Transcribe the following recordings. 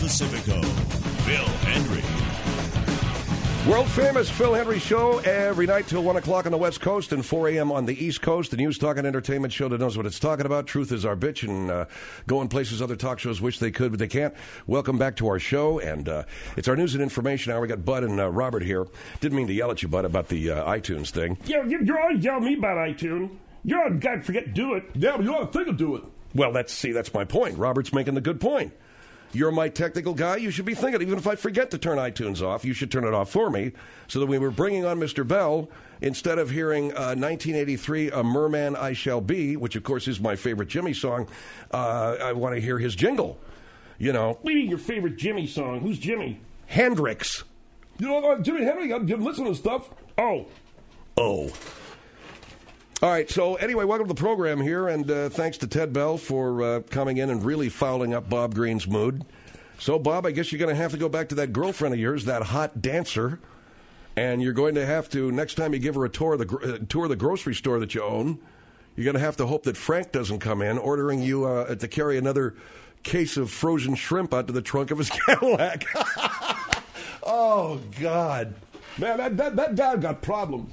Pacifico, Phil Hendrie. World famous Phil Hendrie Show every night till 1 o'clock on the West Coast and 4 a.m. on the East Coast. The news, talk, and entertainment show that knows what it's talking about. Truth is our bitch, and going places other talk shows wish they could, but they can't. Welcome back to our show, and it's our news and information hour. We got Bud and Robert here. Didn't mean to yell at you, Bud, about the iTunes thing. Yeah, you're always yelling at me about iTunes. You're a guy forget to do it. Yeah, but you ought to think of do it. Well, that's my point. Robert's making the good point. You're my technical guy. You should be thinking, even if I forget to turn iTunes off, you should turn it off for me, so that when we're bringing on Mr. Bell, instead of hearing 1983, A Merman I Shall Be, which, of course, is my favorite Jimmy song, I want to hear his jingle. You know. What do you mean your favorite Jimmy song? Who's Jimmy? Hendrix. You know, Jimi Hendrix, I've listened to stuff. Oh. All right, so anyway, welcome to the program here, and thanks to Ted Bell for coming in and really fouling up Bob Green's mood. So, Bob, I guess you're going to have to go back to that girlfriend of yours, that hot dancer, and you're going to have to, next time you give her a tour of the grocery store that you own, you're going to have to hope that Frank doesn't come in, ordering you to carry another case of frozen shrimp out to the trunk of his Cadillac. Oh, God. Man, that guy got problems.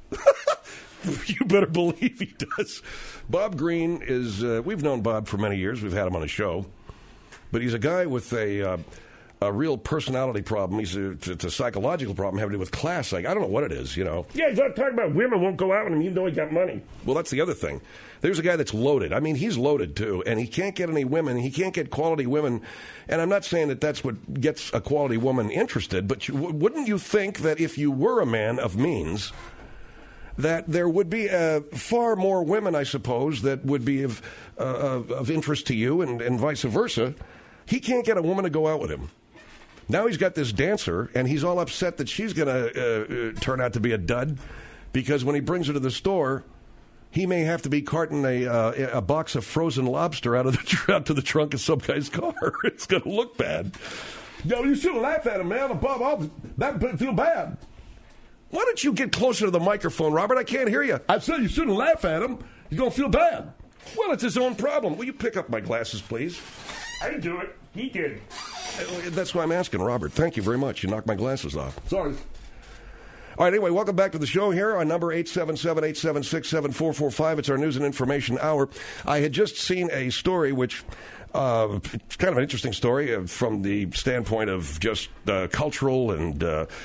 You better believe he does. Bob Green is, we've known Bob for many years. We've had him on the show. But he's a guy with a real personality problem. It's a psychological problem having to do with class. Like, I don't know what it is, you know. Yeah, he's not talking about women won't go out with him even though he got money. Well, that's the other thing. There's a guy that's loaded. I mean, he's loaded, too. And he can't get any women. He can't get quality women. And I'm not saying that that's what gets a quality woman interested. But wouldn't you think that if you were a man of means, that there would be far more women, I suppose, that would be of interest to you and vice versa. He can't get a woman to go out with him. Now he's got this dancer, and he's all upset that she's going to turn out to be a dud, because when he brings her to the store, he may have to be carting a box of frozen lobster out to the trunk of some guy's car. It's going to look bad. Yo, you shouldn't laugh at him, man. Bob, that feel bad. Why don't you get closer to the microphone, Robert? I can't hear you. I said you shouldn't laugh at him. He's going to feel bad. Well, it's his own problem. Will you pick up my glasses, please? I didn't do it. He did. That's why I'm asking, Robert. Thank you very much. You knocked my glasses off. Sorry. All right, anyway, welcome back to the show here on number 877-876-7445. It's our news and information hour. I had just seen a story which... it's kind of an interesting story from the standpoint of just cultural and...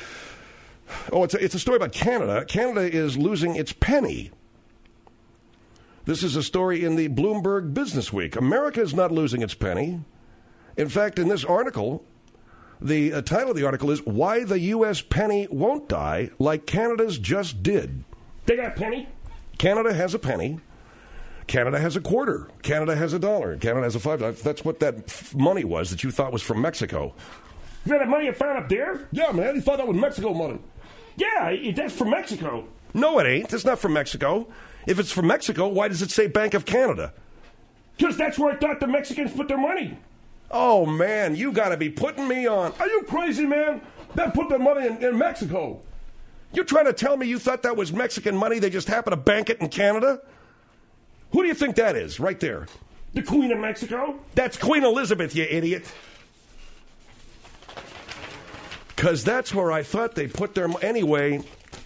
it's a story about Canada. Canada is losing its penny. This is a story in the Bloomberg Business Week. America is not losing its penny. In fact, in this article, the title of the article is Why the U.S. Penny Won't Die Like Canada's Just Did. They got a penny? Canada has a penny. Canada has a quarter. Canada has a dollar. Canada has a $5. That's what that money was that you thought was from Mexico. Is that the money you found up there? Yeah, man. He thought that was Mexico money. Yeah, that's from Mexico. No, it ain't. It's not from Mexico. If it's from Mexico, why does it say Bank of Canada? Because that's where I thought the Mexicans put their money. Oh, man, you got to be putting me on. Are you crazy, man? They put their money in Mexico. You trying to tell me you thought that was Mexican money? They just happened to bank it in Canada? Who do you think that is, right there? The Queen of Mexico? That's Queen Elizabeth, you idiot. Because that's where I thought they put their money. Anyway,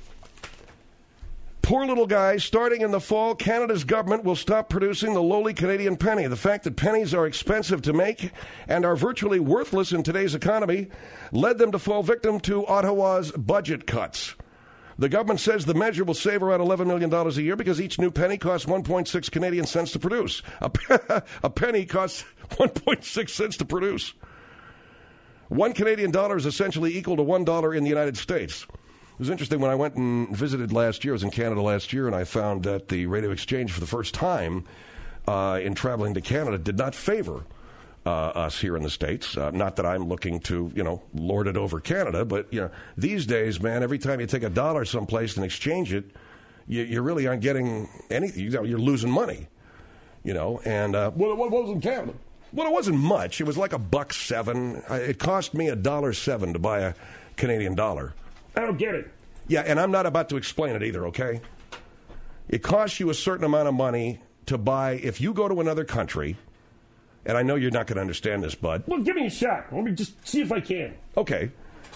poor little guy, starting in the fall, Canada's government will stop producing the lowly Canadian penny. The fact that pennies are expensive to make and are virtually worthless in today's economy led them to fall victim to Ottawa's budget cuts. The government says the measure will save around $11 million a year because each new penny costs 1.6 Canadian cents to produce. A penny costs 1.6 cents to produce. $1 Canadian is essentially equal to $1 in the United States. It was interesting when I went and visited last year. I was in Canada last year, and I found that the rate of exchange for the first time in traveling to Canada did not favor us here in the States. Not that I'm looking to, lord it over Canada, but, these days, man, every time you take a dollar someplace and exchange it, you really aren't getting anything. You're losing money, and... What was in Canada? Well, it wasn't much. It was like $1.07. It cost me $1.07 to buy a Canadian dollar. I don't get it. Yeah, and I'm not about to explain it either, okay? It costs you a certain amount of money to buy. If you go to another country And I know you're not going to understand this, bud. Well, give me a shot. Let me just see if I can. Okay.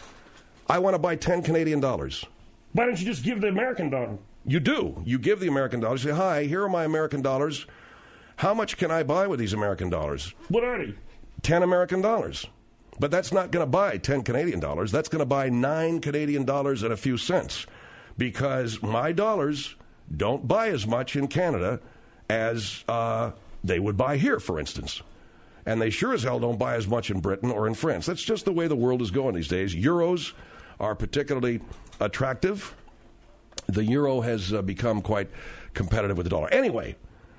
I want to buy 10 Canadian dollars. Why don't you just give the American dollar? You do. You give the American dollars. You say, hi, here are my American dollars. How much can I buy with these American dollars? What are they? 10 American dollars. But that's not going to buy 10 Canadian dollars. That's going to buy 9 Canadian dollars and a few cents. Because my dollars don't buy as much in Canada as they would buy here, for instance. And they sure as hell don't buy as much in Britain or in France. That's just the way the world is going these days. Euros are particularly attractive. The euro has become quite competitive with the dollar. Anyway,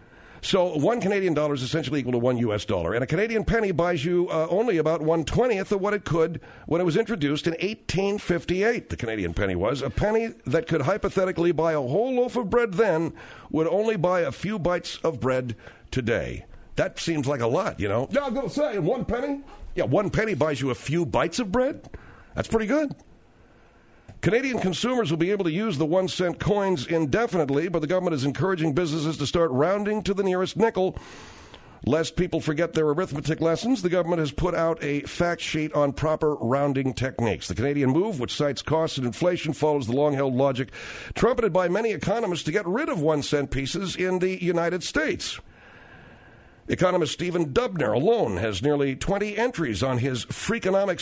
so 1 Canadian dollar is essentially equal to 1 U.S. dollar. And a Canadian penny buys you only about 1/20th of what it could when it was introduced in 1858. The Canadian penny was. A penny that could hypothetically buy a whole loaf of bread then would only buy a few bites of bread today. That seems like a lot, you know. Yeah, I was going to say, 1 penny? Yeah, 1 penny buys you a few bites of bread? That's pretty good. Canadian consumers will be able to use the 1-cent coins indefinitely, but the government is encouraging businesses to start rounding to the nearest nickel. Lest people forget their arithmetic lessons, the government has put out a fact sheet on proper rounding techniques. The Canadian move, which cites costs and inflation, follows the long-held logic trumpeted by many economists to get rid of 1-cent pieces in the United States. Economist Stephen Dubner alone has nearly 20 entries on his Freakonomics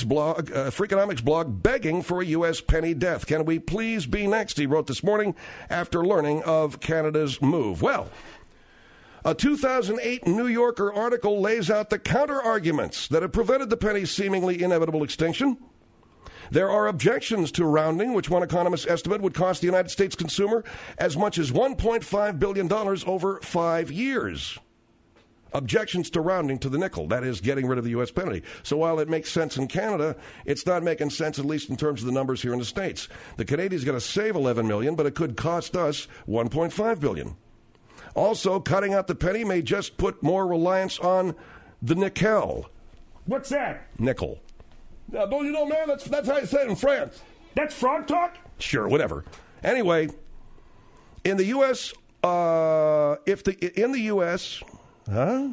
blog begging for a U.S. penny death. Can we please be next? He wrote this morning after learning of Canada's move. Well, a 2008 New Yorker article lays out the counter-arguments that have prevented the penny's seemingly inevitable extinction. There are objections to rounding, which one economist estimate would cost the United States consumer as much as $1.5 billion over 5 years. Objections to rounding to the nickel, that is, getting rid of the U.S. penny. So while it makes sense in Canada, it's not making sense, at least in terms of the numbers here in the States. The Canadians going to save $11 million, but it could cost us $1.5 billion. Also, cutting out the penny may just put more reliance on the nickel. What's that? Nickel. Don't you know, man? That's how you say it in France. That's frog talk? Sure, whatever. Anyway, in the U.S., Huh?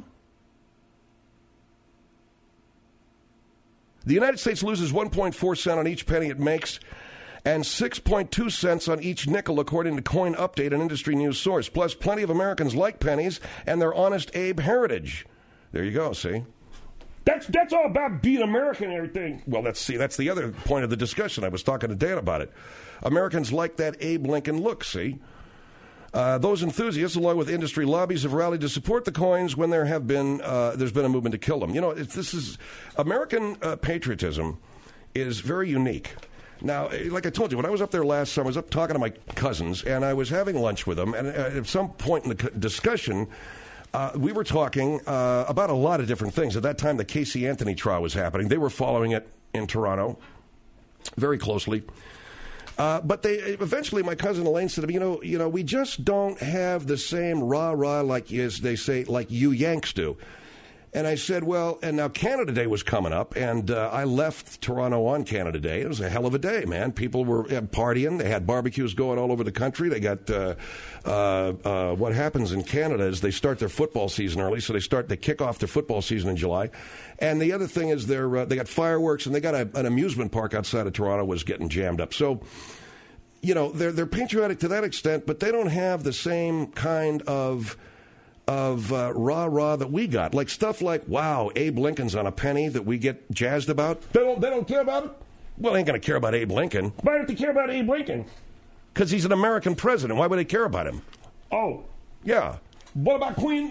The United States loses 1.4 cents on each penny it makes and 6.2 cents on each nickel, according to Coin Update, an industry news source. Plus, plenty of Americans like pennies and their honest Abe heritage. There you go, see? That's all about being American and everything. Well, that's the other point of the discussion. I was talking to Dan about it. Americans like that Abe Lincoln look, see? Those enthusiasts, along with industry lobbies, have rallied to support the coins when there's been a movement to kill them. You know, American patriotism is very unique. Now, like I told you, when I was up there last summer, I was up talking to my cousins, and I was having lunch with them, and at some point in the discussion, we were talking about a lot of different things. At that time, the Casey Anthony trial was happening. They were following it in Toronto very closely. But eventually, my cousin Elaine said to me, you know, we just don't have the same rah-rah, like as they say, like you Yanks do. And I said, well, and now Canada Day was coming up, and I left Toronto on Canada Day. It was a hell of a day, man. People were partying. They had barbecues going all over the country. They got what happens in Canada is they start their football season early, so they kick off their football season in July. And the other thing is they got fireworks, and they got an amusement park outside of Toronto was getting jammed up. So, you know, they're patriotic to that extent, but they don't have the same kind of rah-rah that we got. Like stuff like, wow, Abe Lincoln's on a penny that we get jazzed about. They don't care about it? Well, they ain't going to care about Abe Lincoln. Why don't they care about Abe Lincoln? Because he's an American president. Why would they care about him? Oh. Yeah. What about Queen,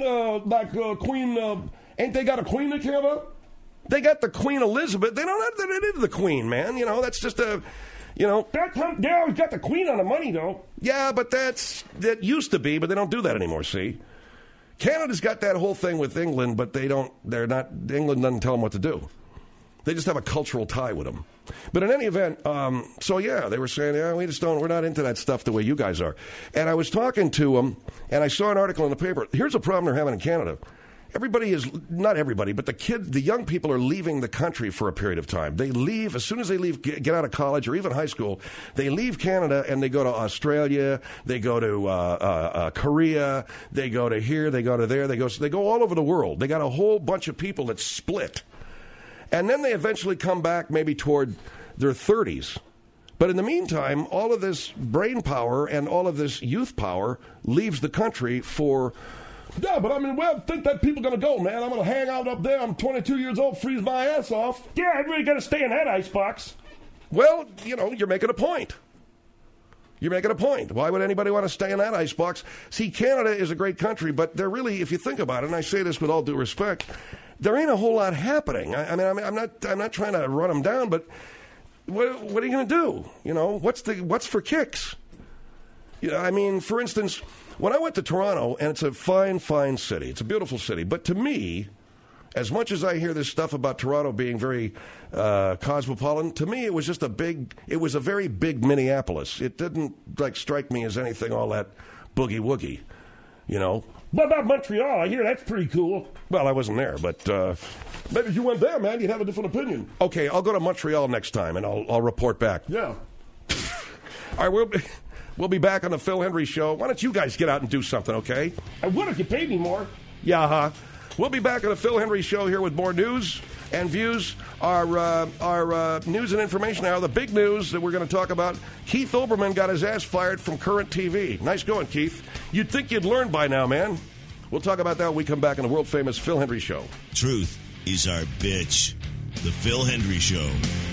ain't they got a queen they care about? They got the Queen Elizabeth. They don't have that into the Queen, man. You know, that's just a... You know, they always got the Queen on the money, though. Yeah, but that used to be, but they don't do that anymore, see? Canada's got that whole thing with England, but England doesn't tell them what to do. They just have a cultural tie with them. But in any event, so yeah, they were saying, yeah, we're not into that stuff the way you guys are. And I was talking to them, and I saw an article in the paper. Here's a problem they're having in Canada. everybody is, not everybody, but the young people are leaving the country for a period of time. They leave, as soon as they leave, get out of college or even high school, they leave Canada and they go to Australia, they go to Korea, they go to here, they go to there, they go all over the world. They got a whole bunch of people that split. And then they eventually come back maybe toward their 30s. But in the meantime, all of this brain power and all of this youth power leaves the country for... Yeah, but I mean, where I think that people going to go, man? I'm going to hang out up there. I'm 22 years old, freeze my ass off. Yeah, everybody got to stay in that icebox. Well, you're making a point. You're making a point. Why would anybody want to stay in that icebox? See, Canada is a great country, but they're really, if you think about it, and I say this with all due respect, there ain't a whole lot happening. I mean, I'm not trying to run them down, but what are you going to do? What's for kicks? I mean, for instance, when I went to Toronto, and it's a fine, fine city. It's a beautiful city. But to me, as much as I hear this stuff about Toronto being very cosmopolitan, to me it was just a very big Minneapolis. It didn't strike me as anything all that boogie-woogie, What about Montreal? I hear that's pretty cool. Well, I wasn't there, but... maybe if you went there, man, you'd have a different opinion. Okay, I'll go to Montreal next time, and I'll report back. Yeah. All right, we'll be back on the Phil Hendrie Show. Why don't you guys get out and do something, okay? I would if you paid me more. Yeah, huh? We'll be back on the Phil Hendrie Show here with more news and views. Our news and information hour, the big news that we're going to talk about. Keith Olbermann got his ass fired from Current TV. Nice going, Keith. You'd think you'd learn by now, man. We'll talk about that when we come back on the world-famous Phil Hendrie Show. Truth is our bitch. The Phil Hendrie Show.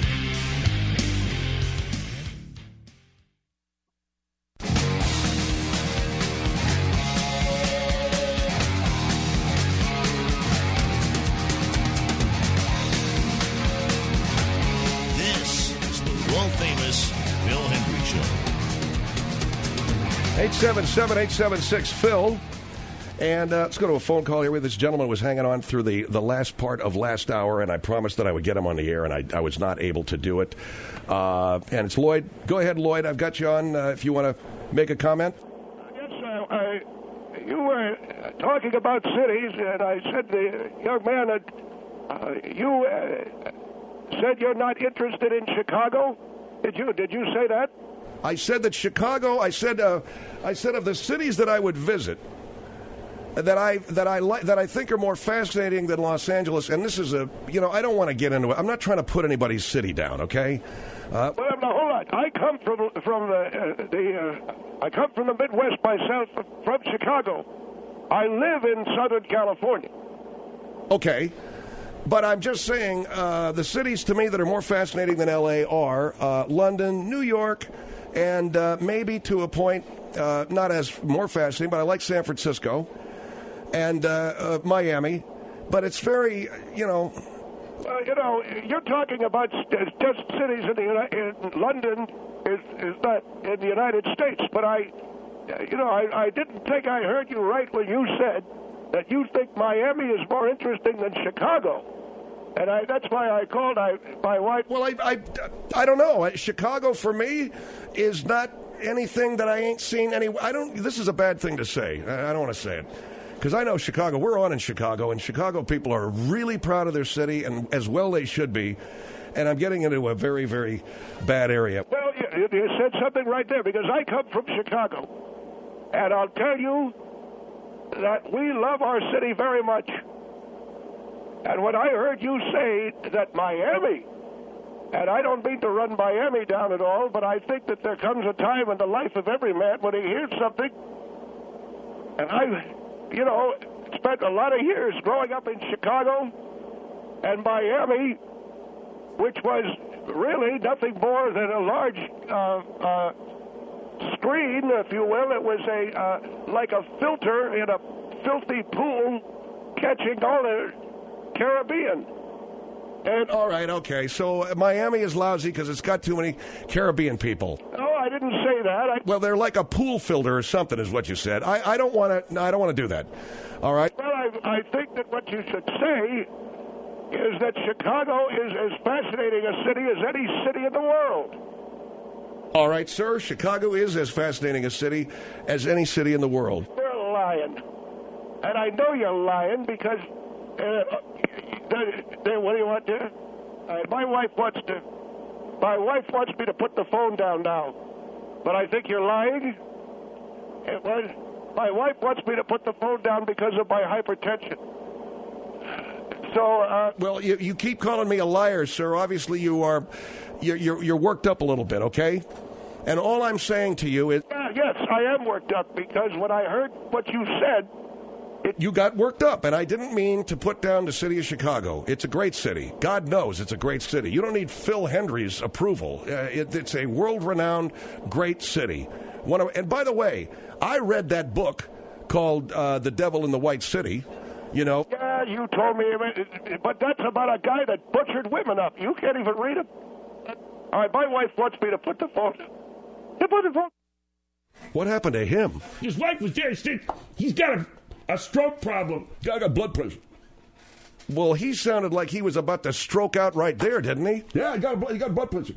This is the world-famous Phil Hendrie Show. 877-876-PHIL. And let's go to a phone call here with this gentleman who was hanging on through the last part of last hour, and I promised that I would get him on the air, and I was not able to do it. And it's Lloyd. Go ahead, Lloyd. I've got you on if you want to make a comment. Yes, you were talking about cities, and I said the young man that you said you're not interested in Chicago. Did you say that? I said that Chicago. I said of the cities that I would visit, that I think are more fascinating than Los Angeles. And this is I don't want to get into it. I'm not trying to put anybody's city down, okay? Well, now hold on. I come from the Midwest myself, from Chicago. I live in Southern California. Okay. But I'm just saying the cities to me that are more fascinating than L.A. are London, New York, and maybe to a point not as more fascinating, but I like San Francisco and Miami. But it's very, Well, you're talking about just cities in London is not in the United States. But I didn't think I heard you right when you said that you think Miami is more interesting than Chicago. And that's why I called my wife. Well, I don't know. Chicago, for me, is not anything that I ain't seen. This is a bad thing to say. I don't want to say it. Because I know Chicago. We're on in Chicago, and Chicago people are really proud of their city, and as well they should be. And I'm getting into a very, very bad area. Well, you said something right there, because I come from Chicago. And I'll tell you that we love our city very much. And when I heard you say that Miami, and I don't mean to run Miami down at all, but I think that there comes a time in the life of every man when he hears something. And I spent a lot of years growing up in Chicago and Miami, which was really nothing more than a large screen, if you will. It was like a filter in a filthy pool catching all the Caribbean. And all right, okay. So Miami is lousy because it's got too many Caribbean people. No, I didn't say that. Well, they're like a pool filter or something, is what you said. I don't want to. I don't want to do that. All right. Well, I think that what you should say is that Chicago is as fascinating a city as any city in the world. All right, sir. Chicago is as fascinating a city as any city in the world. You're lying. And I know you're lying because, what do you want there? My wife wants me to put the phone down now. But I think you're lying. My wife wants me to put the phone down because of my hypertension. So, well, you keep calling me a liar, sir. Obviously, you're worked up a little bit, okay? And all I'm saying to you is... Yes, I am worked up because when I heard what you said... You got worked up, and I didn't mean to put down the city of Chicago. It's a great city. God knows it's a great city. You don't need Phil Hendry's approval. It's a world-renowned, great city. And by the way, I read that book called The Devil in the White City, you know. Yeah, you told me, but that's about a guy that butchered women up. You can't even read it. All right, my wife wants me to put the phone down. What happened to him? His wife was there. He's got a stroke problem. Guy got blood pressure. Well, he sounded like he was about to stroke out right there, didn't he? Yeah, he got blood pressure.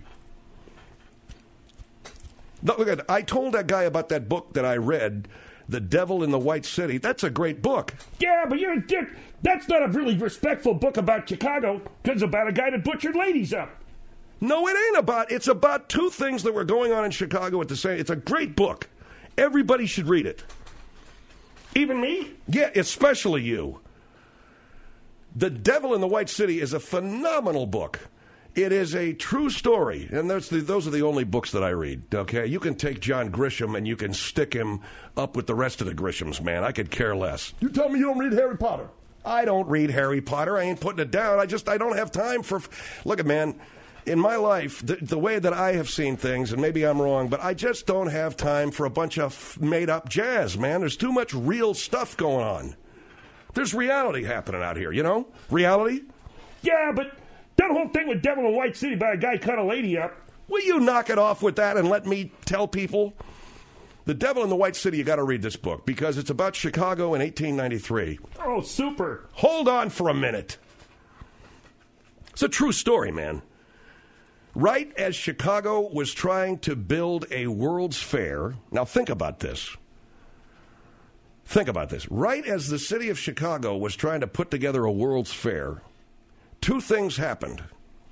No, look, I told that guy about that book that I read, The Devil in the White City. That's a great book. Yeah, but you're a dick. That's not a really respectful book about Chicago. It's about a guy that butchered ladies up. No, it ain't about. It's about two things that were going on in Chicago at the same. It's a great book. Everybody should read it. Even me? Yeah, especially you. The Devil in the White City is a phenomenal book. It is a true story, and those are the only books that I read, okay? You can take John Grisham and you can stick him up with the rest of the Grishams, man. I could care less. You tell me you don't read Harry Potter. I don't read Harry Potter. I ain't putting it down. I don't have time for... Look, man, in my life, the way that I have seen things, and maybe I'm wrong, but I just don't have time for a bunch of made-up jazz, man. There's too much real stuff going on. There's reality happening out here, you know? Reality? Yeah, but that whole thing with Devil in White City by a guy cut a lady up. Will you knock it off with that and let me tell people? The Devil in the White City, you got to read this book because it's about Chicago in 1893. Oh, super. Hold on for a minute. It's a true story, man. Right as Chicago was trying to build a World's Fair, now think about this. Think about this. Right as the city of Chicago was trying to put together a World's Fair, two things happened.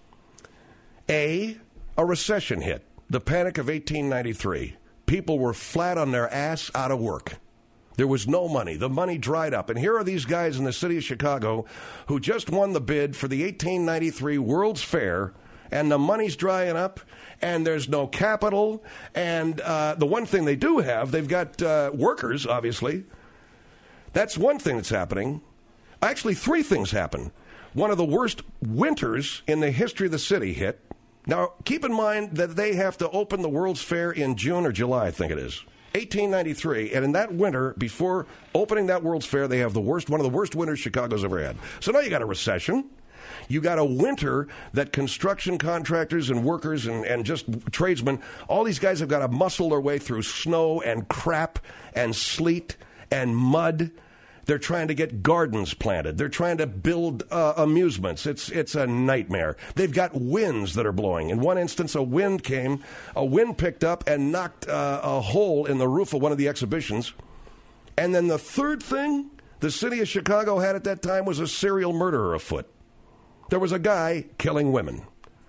A recession hit, the Panic of 1893. People were flat on their ass out of work. There was no money. The money dried up. And here are these guys in the city of Chicago who just won the bid for the 1893 World's Fair, and the money's drying up, and there's no capital. And the one thing they do have, they've got workers, obviously. That's one thing that's happening. Actually, three things happen. One of the worst winters in the history of the city hit. Now, keep in mind that they have to open the World's Fair in June or July, I think it is. 1893, and in that winter, before opening that World's Fair, they have one of the worst winters Chicago's ever had. So now you got a recession. You got a winter that construction contractors and workers and just tradesmen, all these guys have got to muscle their way through snow and crap and sleet and mud. They're trying to get gardens planted. They're trying to build amusements. It's a nightmare. They've got winds that are blowing. In one instance, a wind picked up and knocked a hole in the roof of one of the exhibitions. And then the third thing the city of Chicago had at that time was a serial murderer afoot. There was a guy killing women,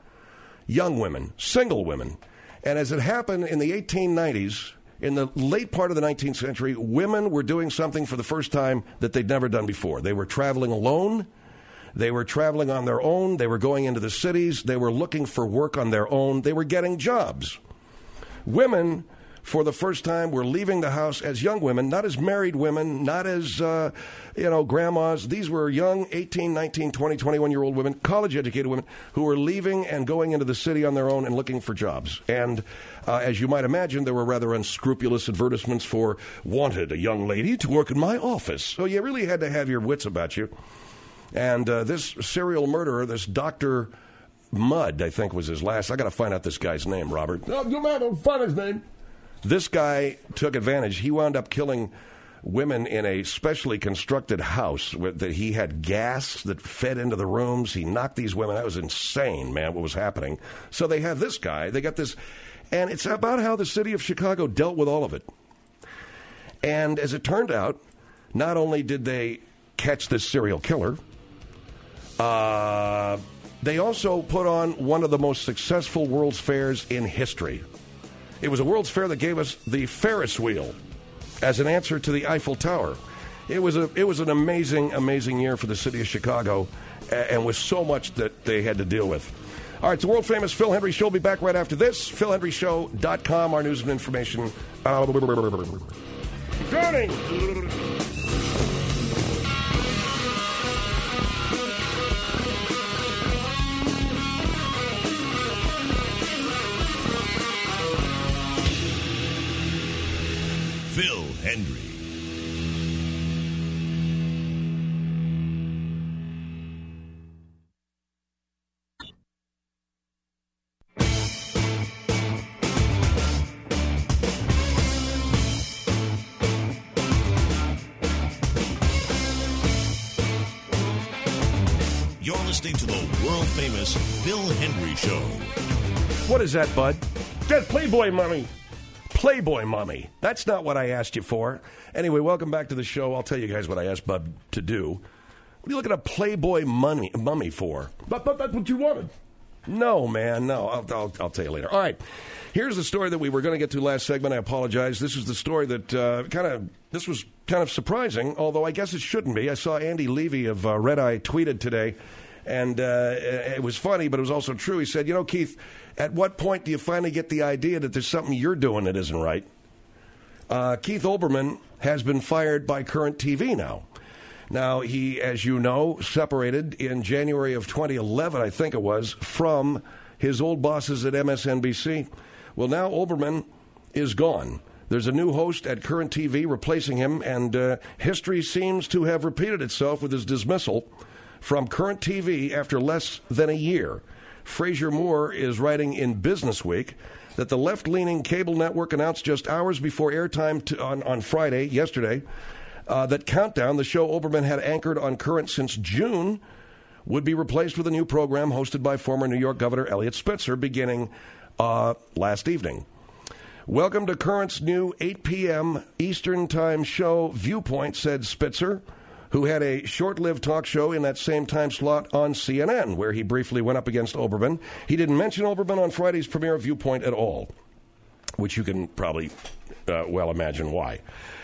young women, single women. And as it happened in the 1890s, in the late part of the 19th century, women were doing something for the first time that they'd never done before. They were traveling alone. They were traveling on their own. They were going into the cities. They were looking for work on their own. They were getting jobs. Women, for the first time, were leaving the house as young women, not as married women, not as, grandmas. These were young 18, 19, 20, 21-year-old women, college-educated women, who were leaving and going into the city on their own and looking for jobs. And as you might imagine, there were rather unscrupulous advertisements for wanted a young lady to work in my office. So you really had to have your wits about you. And this serial murderer, this Dr. Mudd, I think was his last. I got to find out this guy's name, Robert. No, you man, don't find his name. This guy took advantage. He wound up killing women in a specially constructed house that he had gas that fed into the rooms. He knocked these women. That was insane, man, what was happening. So they have this guy. They got this. And it's about how the city of Chicago dealt with all of it. And as it turned out, not only did they catch this serial killer, they also put on one of the most successful World's Fairs in history. It was a World's Fair that gave us the Ferris wheel as an answer to the Eiffel Tower. It was an amazing year for the city of Chicago, and with so much that they had to deal with. All right, it's the world-famous Phil Hendrie Show. We'll be back right after this. PhilHendrieShow.com, our news and information. Johnny! Phil Hendrie. You're listening to the world-famous Phil Hendrie Show. What is that, bud? That's Playboy money. Playboy mummy. That's not what I asked you for. Anyway, welcome back to the show. I'll tell you guys what I asked Bub to do. What are you looking at a Playboy mummy for? But that's what you wanted. No, man, no. I'll tell you later. All right. Here's the story that we were going to get to last segment. I apologize. This is the story that this was kind of surprising, although I guess it shouldn't be. I saw Andy Levy of Red Eye tweeted today, and it was funny, but it was also true. He said, Keith, at what point do you finally get the idea that there's something you're doing that isn't right? Keith Olbermann has been fired by Current TV now. Now, he, as you know, separated in January of 2011, I think it was, from his old bosses at MSNBC. Well, now Olbermann is gone. There's a new host at Current TV replacing him, and history seems to have repeated itself with his dismissal from Current TV after less than a year. Fraser Moore is writing in Business Week that the left-leaning cable network announced just hours before airtime on Friday, yesterday, that Countdown, the show Olbermann had anchored on Current since June, would be replaced with a new program hosted by former New York Governor Eliot Spitzer beginning last evening. Welcome to Current's new 8 p.m. Eastern Time show, Viewpoint, said Spitzer, who had a short-lived talk show in that same time slot on CNN, where he briefly went up against Olbermann. He didn't mention Olbermann on Friday's premiere of Viewpoint at all, which you can probably well imagine why.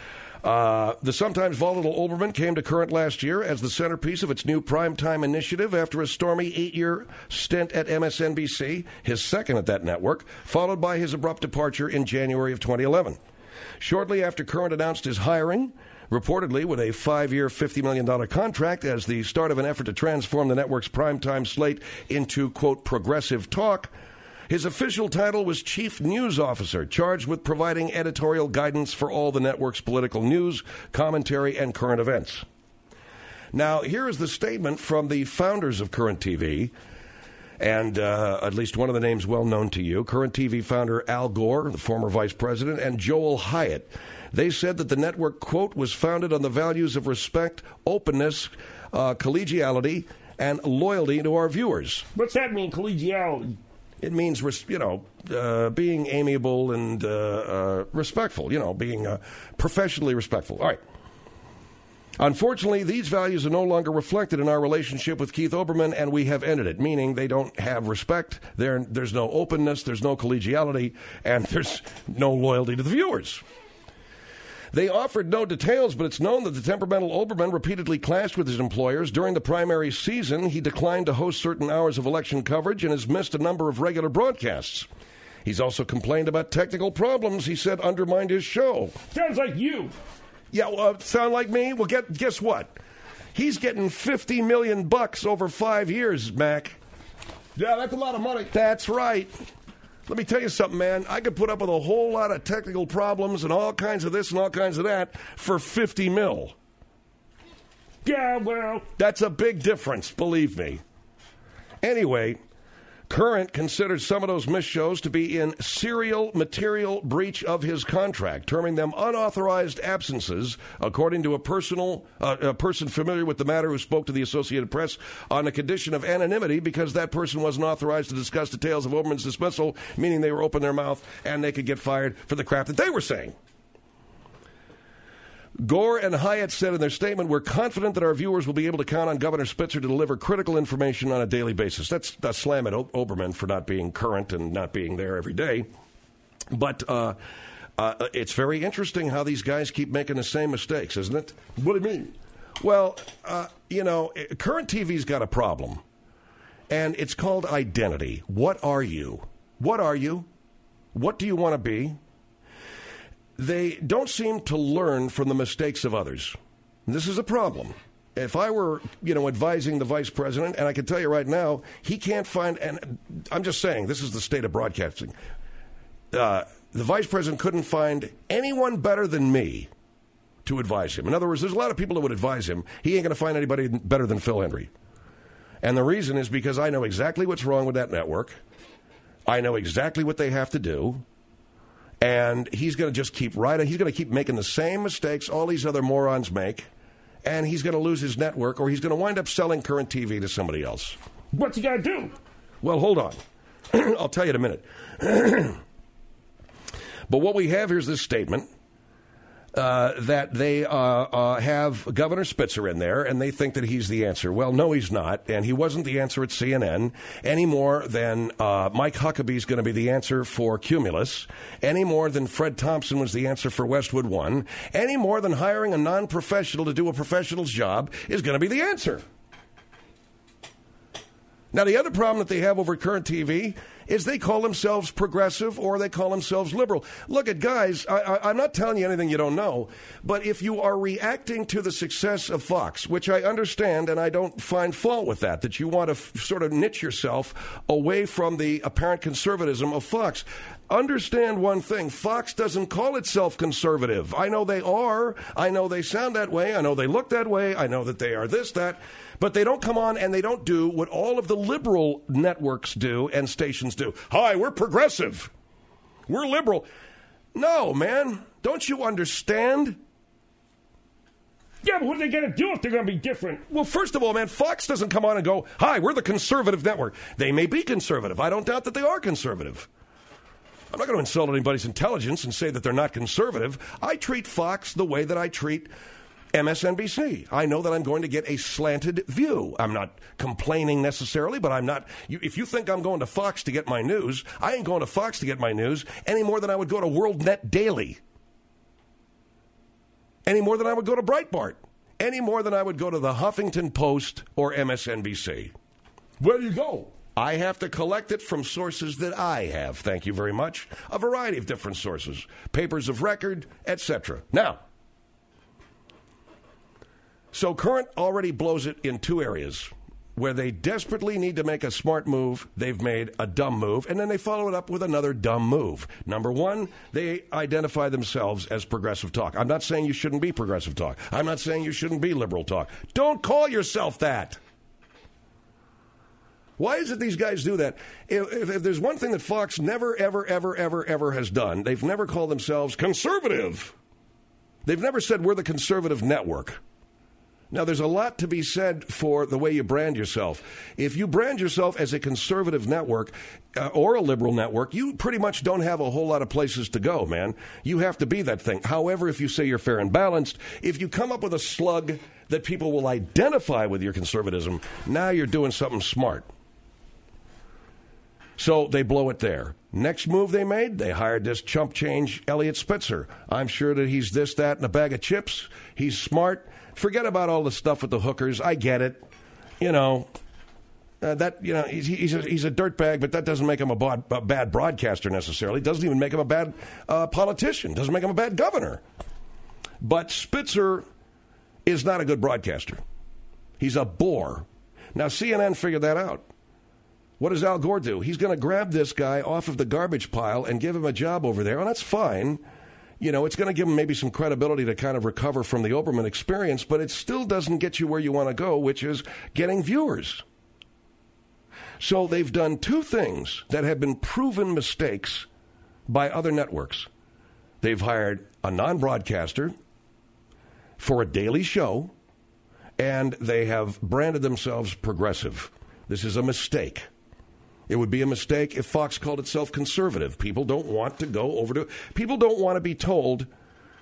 The sometimes volatile Olbermann came to Current last year as the centerpiece of its new primetime initiative after a stormy 8-year stint at MSNBC, his second at that network, followed by his abrupt departure in January of 2011. Shortly after Current announced his hiring, reportedly with a 5-year, $50 million contract as the start of an effort to transform the network's primetime slate into, quote, progressive talk, his official title was Chief News Officer, charged with providing editorial guidance for all the network's political news, commentary, and current events. Now, here is the statement from the founders of Current TV, and at least one of the names well known to you, Current TV founder Al Gore, the former vice president, and Joel Hyatt. They said that the network, quote, was founded on the values of respect, openness, collegiality, and loyalty to our viewers. What's that mean, collegiality? It means, being amiable and respectful, being professionally respectful. All right. Unfortunately, these values are no longer reflected in our relationship with Keith Olbermann, and we have ended it, meaning they don't have respect, there's no openness, there's no collegiality, and there's no loyalty to the viewers. They offered no details, but it's known that the temperamental Olbermann repeatedly clashed with his employers. During the primary season, he declined to host certain hours of election coverage and has missed a number of regular broadcasts. He's also complained about technical problems he said undermined his show. Sounds like you. Yeah, sound like me? Well, guess what? He's getting $50 million over 5 years, Mac. Yeah, that's a lot of money. That's right. Let me tell you something, man. I could put up with a whole lot of technical problems and all kinds of this and all kinds of that for $50 million. Yeah, well. That's a big difference, believe me. Anyway, Current considers some of those missed shows to be in serial material breach of his contract, terming them unauthorized absences, according to a person familiar with the matter who spoke to the Associated Press on the condition of anonymity because that person wasn't authorized to discuss details of Olbermann's dismissal, meaning they were open their mouth and they could get fired for the crap that they were saying. Gore and Hyatt said in their statement, we're confident that our viewers will be able to count on Governor Spitzer to deliver critical information on a daily basis. That's a slam at Oberman for not being current and not being there every day. But it's very interesting how these guys keep making the same mistakes, isn't it? What do you mean? Well, current TV's got a problem, and it's called identity. What are you? What are you? What do you want to be? They don't seem to learn from the mistakes of others. This is a problem. If I were, advising the vice president, and I can tell you right now, he can't find, and I'm just saying, this is the state of broadcasting. The vice president couldn't find anyone better than me to advise him. In other words, there's a lot of people that would advise him. He ain't going to find anybody better than Phil Hendry. And the reason is because I know exactly what's wrong with that network. I know exactly what they have to do. And he's going to just keep riding. He's going to keep making the same mistakes all these other morons make. And he's going to lose his network, or he's going to wind up selling current TV to somebody else. What's he got to do? Well, hold on. I'll tell you in a minute. But what we have here is this statement that they have Governor Spitzer in there, and they think that he's the answer. Well, no, he's not, and he wasn't the answer at CNN any more than Mike Huckabee's going to be the answer for Cumulus, any more than Fred Thompson was the answer for Westwood One, any more than hiring a non-professional to do a professional's job is going to be the answer. Now, the other problem that they have over current TV is they call themselves progressive or they call themselves liberal. Look at guys, I'm not telling you anything you don't know, but if you are reacting to the success of Fox, which I understand and I don't find fault with that you want to sort of niche yourself away from the apparent conservatism of Fox. Understand one thing, Fox doesn't call itself conservative. I know they are. I know they sound that way. I know they look that way. I know that they are this, that. But they don't come on and they don't do what all of the liberal networks do and stations do. Hi, we're progressive. We're liberal. No, man. Don't you understand? Yeah, but what are they going to do if they're going to be different? Well, first of all, man, Fox doesn't come on and go, hi, we're the conservative network. They may be conservative. I don't doubt that they are conservative. I'm not going to insult anybody's intelligence and say that they're not conservative. I treat Fox the way that I treat MSNBC. I know that I'm going to get a slanted view. I'm not complaining necessarily, but I'm not. If you think I'm going to Fox to get my news, I ain't going to Fox to get my news any more than I would go to WorldNet Daily. Any more than I would go to Breitbart. Any more than I would go to the Huffington Post or MSNBC. Where do you go? I have to collect it from sources that I have, thank you very much. A variety of different sources. Papers of record, etc. Now, so Current already blows it in two areas. Where they desperately need to make a smart move, they've made a dumb move, and then they follow it up with another dumb move. Number one, they identify themselves as progressive talk. I'm not saying you shouldn't be progressive talk. I'm not saying you shouldn't be liberal talk. Don't call yourself that. Why is it these guys do that? If there's one thing that Fox never, ever, ever, ever, ever has done, they've never called themselves conservative. They've never said we're the conservative network. Now, there's a lot to be said for the way you brand yourself. If you brand yourself as a conservative network or a liberal network, you pretty much don't have a whole lot of places to go, man. You have to be that thing. However, if you say you're fair and balanced, if you come up with a slug that people will identify with your conservatism, now you're doing something smart. So they blow it there. Next move they made, they hired this chump change Elliot Spitzer. I'm sure that he's this, that, and a bag of chips. He's smart. Forget about all the stuff with the hookers. I get it. He's a dirtbag, but that doesn't make him a bad broadcaster necessarily. Doesn't even make him a bad politician. Doesn't make him a bad governor. But Spitzer is not a good broadcaster. He's a bore. Now, CNN figured that out. What does Al Gore do? He's going to grab this guy off of the garbage pile and give him a job over there. Well, that's fine. It's going to give him maybe some credibility to kind of recover from the Oberman experience, but it still doesn't get you where you want to go, which is getting viewers. So they've done two things that have been proven mistakes by other networks. They've hired a non-broadcaster for a daily show, and they have branded themselves progressive. This is a mistake. It would be a mistake if Fox called itself conservative. People don't want to go over to... People don't want to be told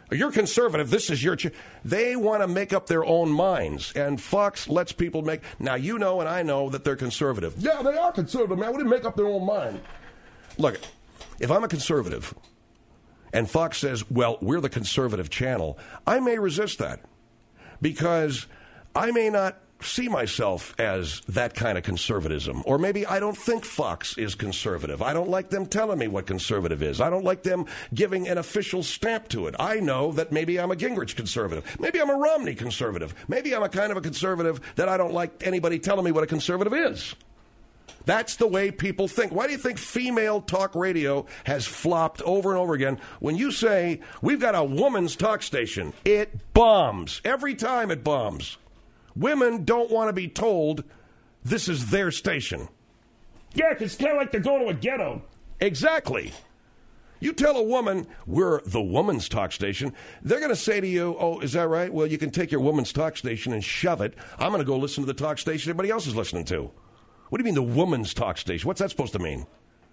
You're conservative. This is your... They want to make up their own minds. And Fox lets people make... Now, you know and I know that they're conservative. Yeah, they are conservative, man. We didn't make up their own mind. Look, if I'm a conservative and Fox says, well, we're the conservative channel, I may resist that because I may not see myself as that kind of conservatism. Or maybe I don't think Fox is conservative. I don't like them telling me what conservative is. I don't like them giving an official stamp to it. I know that maybe I'm a Gingrich conservative. Maybe I'm a Romney conservative. Maybe I'm a kind of a conservative that I don't like anybody telling me what a conservative is. That's the way people think. Why do you think female talk radio has flopped over and over again? When you say, we've got a woman's talk station, it bombs. Every time it bombs. Women don't want to be told this is their station. Yeah, because it's kind of like they're going to a ghetto. Exactly. You tell a woman, we're the woman's talk station, they're going to say to you, oh, is that right? Well, you can take your woman's talk station and shove it. I'm going to go listen to the talk station everybody else is listening to. What do you mean the woman's talk station? What's that supposed to mean?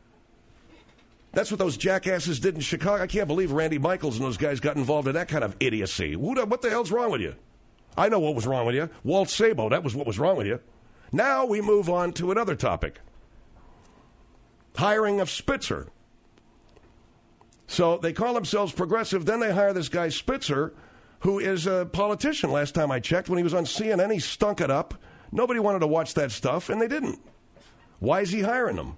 That's what those jackasses did in Chicago. I can't believe Randy Michaels and those guys got involved in that kind of idiocy. What the hell's wrong with you? I know what was wrong with you. Walt Sabo, that was what was wrong with you. Now we move on to another topic. Hiring of Spitzer. So they call themselves progressive, then they hire this guy Spitzer, who is a politician. Last time I checked, when he was on CNN, he stunk it up. Nobody wanted to watch that stuff, and they didn't. Why is he hiring them?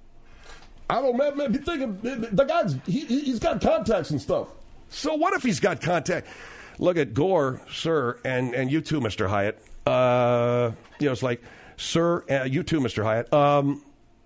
I don't know, man. You think the guy's he's got contacts and stuff. So what if he's got contact? Look at Gore, sir, and you too, Mr. Hyatt. It's like, sir, you too, Mr. Hyatt.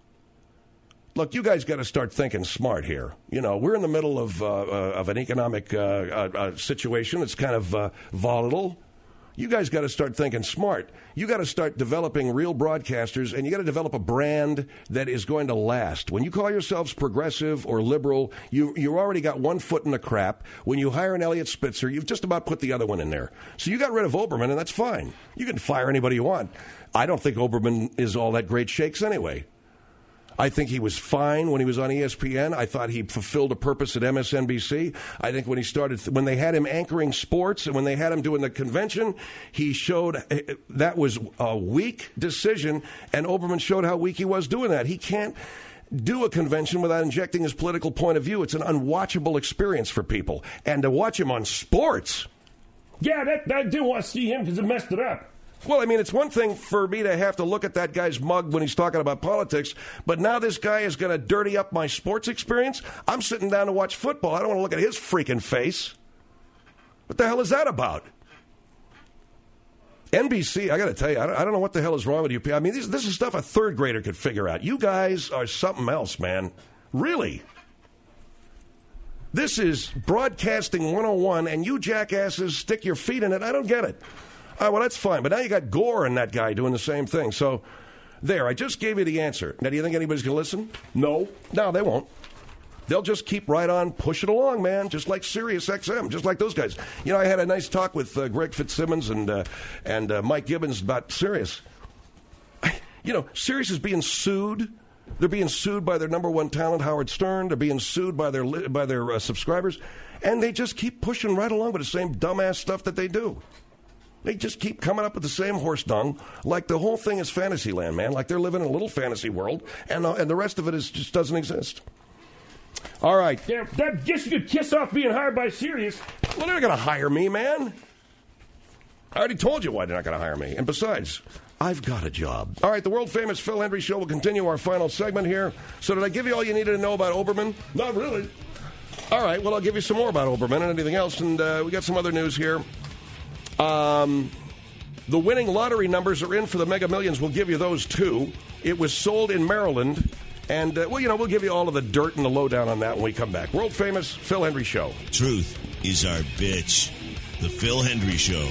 Look, you guys got to start thinking smart here. You know, we're in the middle of an economic situation that's kind of volatile. You guys got to start thinking smart. You got to start developing real broadcasters, and you got to develop a brand that is going to last. When you call yourselves progressive or liberal, you already got one foot in the crap. When you hire an Elliot Spitzer, you've just about put the other one in there. So you got rid of Oberman, and that's fine. You can fire anybody you want. I don't think Oberman is all that great shakes anyway. I think he was fine when he was on ESPN. I thought he fulfilled a purpose at MSNBC. I think when they had him anchoring sports and when they had him doing the convention, he showed that was a weak decision, and Oberman showed how weak he was doing that. He can't do a convention without injecting his political point of view. It's an unwatchable experience for people. And to watch him on sports. Yeah, I do want to see him because it messed it up. Well, I mean, it's one thing for me to have to look at that guy's mug when he's talking about politics, but now this guy is going to dirty up my sports experience? I'm sitting down to watch football. I don't want to look at his freaking face. What the hell is that about? NBC, I got to tell you, I don't know what the hell is wrong with you. I mean, this is stuff a third grader could figure out. You guys are something else, man. Really. This is broadcasting 101, and you jackasses stick your feet in it. I don't get it. All right, well, that's fine. But now you got Gore and that guy doing the same thing. So, there, I just gave you the answer. Now, do you think anybody's going to listen? No. No, they won't. They'll just keep right on pushing along, man, just like Sirius XM, just like those guys. You know, I had a nice talk with Greg Fitzsimmons and Mike Gibbons about Sirius. You know, Sirius is being sued. They're being sued by their number one talent, Howard Stern. They're being sued by their subscribers. And they just keep pushing right along with the same dumbass stuff that they do. They just keep coming up with the same horse dung, like the whole thing is Fantasyland, man. Like they're living in a little fantasy world, and the rest of it just doesn't exist. All right. Yeah, that just you could kiss off being hired by Sirius. Well, they're not going to hire me, man. I already told you why they're not going to hire me. And besides, I've got a job. All right, the world-famous Phil Hendrie Show will continue our final segment here. So did I give you all you needed to know about Oberman? Not really. All right, well, I'll give you some more about Oberman and anything else, and we got some other news here. The winning lottery numbers are in for the Mega Millions. We'll give you those, too. It was sold in Maryland. And, we'll give you all of the dirt and the lowdown on that when we come back. World-famous Phil Hendrie Show. Truth is our bitch. The Phil Hendrie Show.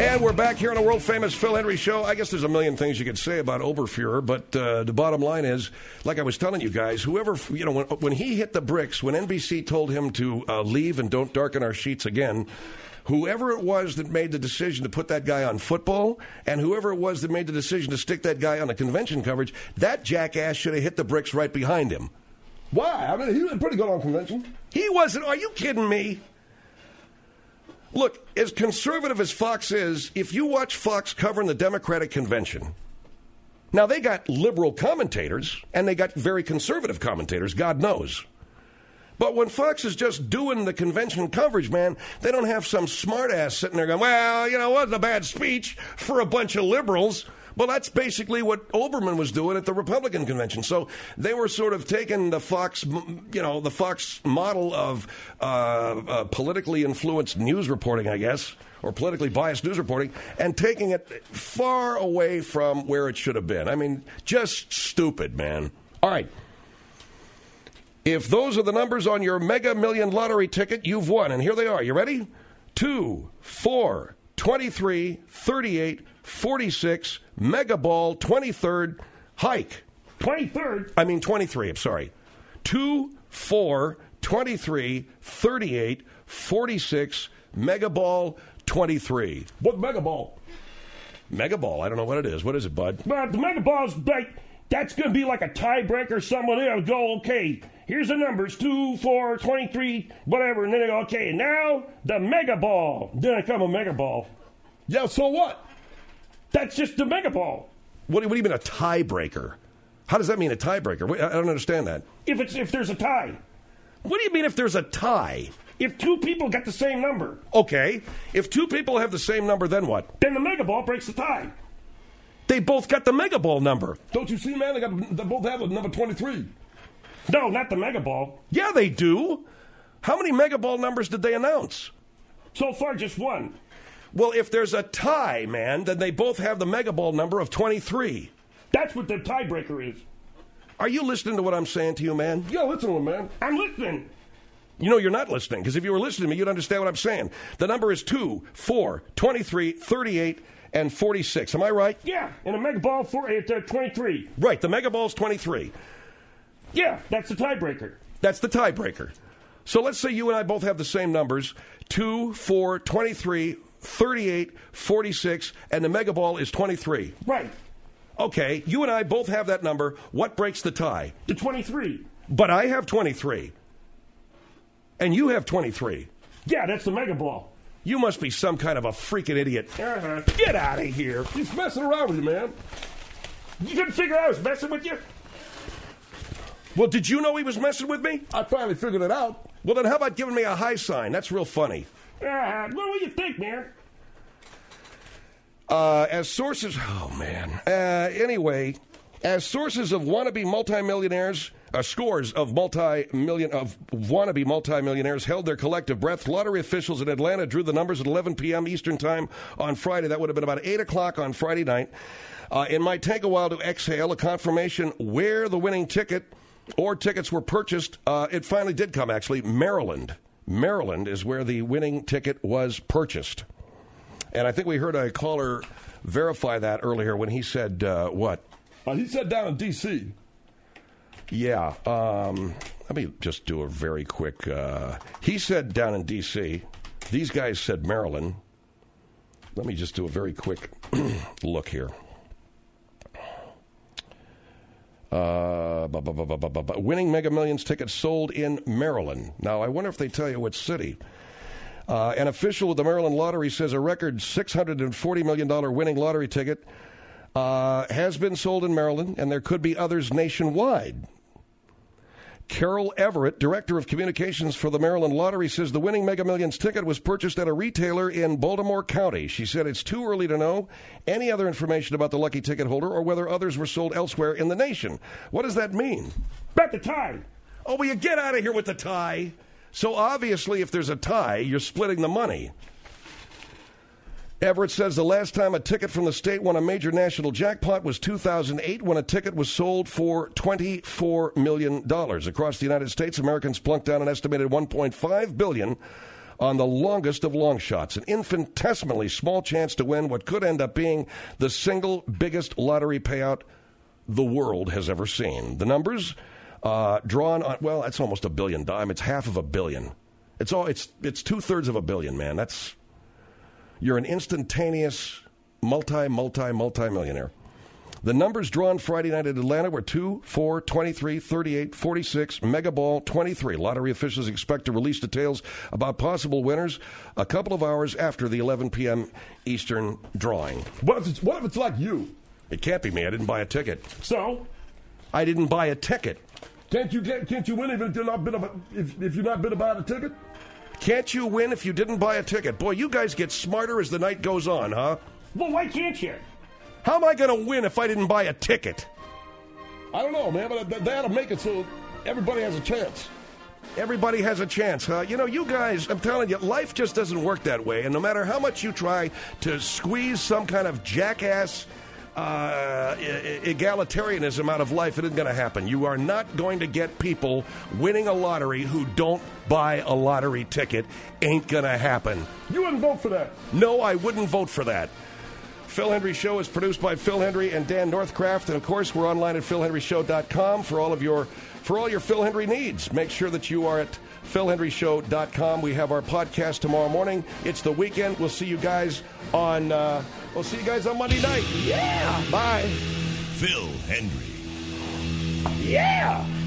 And we're back here on a world-famous Phil Hendrie show. I guess there's a million things you could say about Oberfuhrer, but the bottom line is, like I was telling you guys, whoever, when he hit the bricks, when NBC told him to leave and don't darken our sheets again, whoever it was that made the decision to put that guy on football, and whoever it was that made the decision to stick that guy on the convention coverage, that jackass should have hit the bricks right behind him. Why? I mean, he was pretty good on convention. He wasn't. Are you kidding me? Look, as conservative as Fox is, if you watch Fox covering the Democratic convention, now they got liberal commentators, and they got very conservative commentators, God knows. But when Fox is just doing the convention coverage, man, they don't have some smartass sitting there going, well, it wasn't a bad speech for a bunch of liberals. Well, that's basically what Olbermann was doing at the Republican convention. So they were sort of taking the Fox, the Fox model of politically influenced news reporting, I guess, or politically biased news reporting, and taking it far away from where it should have been. I mean, just stupid, man. All right. If those are the numbers on your Mega Million lottery ticket, you've won. And here they are. You ready? 2, 4, 23, 38, 46, Mega Ball, 23rd, hike. 23rd? I mean 23, I'm sorry. 2, 4, 23, 38, 46, Mega Ball, 23. What Mega Ball? Mega Ball, I don't know what it is. What is it, bud? Well, the Mega Ball's like, that's going to be like a tiebreaker. Someone there will go, okay, here's the numbers, 2, 4, 23, whatever, and then they go, okay, now the Mega Ball. Then I come a Mega Ball. Yeah, so what? That's just the Mega Ball. What do you mean a tiebreaker? How does that mean a tiebreaker? I don't understand that. If there's a tie. What do you mean if there's a tie? If two people got the same number. Okay. If two people have the same number, then what? Then the Mega Ball breaks the tie. They both got the Mega Ball number. Don't you see, man? They both have a number 23. No, not the Mega Ball. Yeah, they do. How many Mega Ball numbers did they announce? So far, just one. Well, if there's a tie, man, then they both have the Mega Ball number of 23. That's what the tiebreaker is. Are you listening to what I'm saying to you, man? Yeah, listen to him, man. I'm listening. You know you're not listening, because if you were listening to me, you'd understand what I'm saying. The number is 2, 4, 23, 38, and 46. Am I right? Yeah, and the Mega Ball, 23. Right, the Mega Ball's 23. Yeah, that's the tiebreaker. That's the tiebreaker. So let's say you and I both have the same numbers, 2, 4, 23, 38, 46, and the Mega Ball is 23. Right. Okay, you and I both have that number. What breaks the tie? The 23. But I have 23. And you have 23. Yeah, that's the Mega Ball. You must be some kind of a freaking idiot. Uh-huh. Get out of here. He's messing around with you, man. You couldn't figure out I was messing with you? Well, did you know he was messing with me? I finally figured it out. Well, then how about giving me a high sign? That's real funny. What do you think, man? As sources... Oh, man. Anyway, as sources of wannabe multimillionaires... scores of wannabe multimillionaires held their collective breath. Lottery officials in Atlanta drew the numbers at 11 p.m. Eastern Time on Friday. That would have been about 8 o'clock on Friday night. It might take a while to exhale a confirmation where the winning ticket or tickets were purchased. It finally did come, actually. Maryland. Maryland is where the winning ticket was purchased. And I think we heard a caller verify that earlier when he said, what? He said down in D.C., Yeah, let me just do a very quick... he said down in D.C., these guys said Maryland. Let me just do a very quick look here. Winning Mega Millions tickets sold in Maryland. Now, I wonder if they tell you what city. An official with the Maryland Lottery says a record $640 million winning lottery ticket has been sold in Maryland, and there could be others nationwide. Carol Everett, Director of Communications for the Maryland Lottery, says the winning Mega Millions ticket was purchased at a retailer in Baltimore County. She said it's too early to know any other information about the lucky ticket holder or whether others were sold elsewhere in the nation. What does that mean? Bet the tie. Oh, will you get out of here with the tie? So obviously, if there's a tie, you're splitting the money. Everett says the last time a ticket from the state won a major national jackpot was 2008 when a ticket was sold for $24 million. Across the United States, Americans plunked down an estimated $1.5 billion on the longest of long shots, an infinitesimally small chance to win what could end up being the single biggest lottery payout the world has ever seen. The numbers drawn on, well, that's almost $1 billion. It's half of $1 billion. It's 2/3 of $1 billion, man. You're an instantaneous multi-millionaire. The numbers drawn Friday night at Atlanta were 2, 4, 23, 38, 46, Mega Ball 23. Lottery officials expect to release details about possible winners a couple of hours after the 11 p.m. Eastern drawing. What if it's like you? It can't be me. I didn't buy a ticket. So? I didn't buy a ticket. Can't you win if you're not been about a ticket? Can't you win if you didn't buy a ticket? Boy, you guys get smarter as the night goes on, huh? Well, why can't you? How am I going to win if I didn't buy a ticket? I don't know, man, but they ought to make it so everybody has a chance. Everybody has a chance, huh? You know, you guys, I'm telling you, life just doesn't work that way. And no matter how much you try to squeeze some kind of jackass egalitarianism out of life, it isn't going to happen. You are not going to get people winning a lottery who don't buy a lottery ticket. Ain't going to happen. You wouldn't vote for that? No, I wouldn't vote for that. Phil Hendrie Show is produced by Phil Hendrie and Dan Northcraft, and of course we're online at philhendrieshow.com for all your Phil Hendrie needs. Make sure that you are at philhendrieshow.com. We have our podcast tomorrow morning. It's the weekend. We'll see you guys on Monday night. Yeah. Bye. Phil Hendrie. Yeah!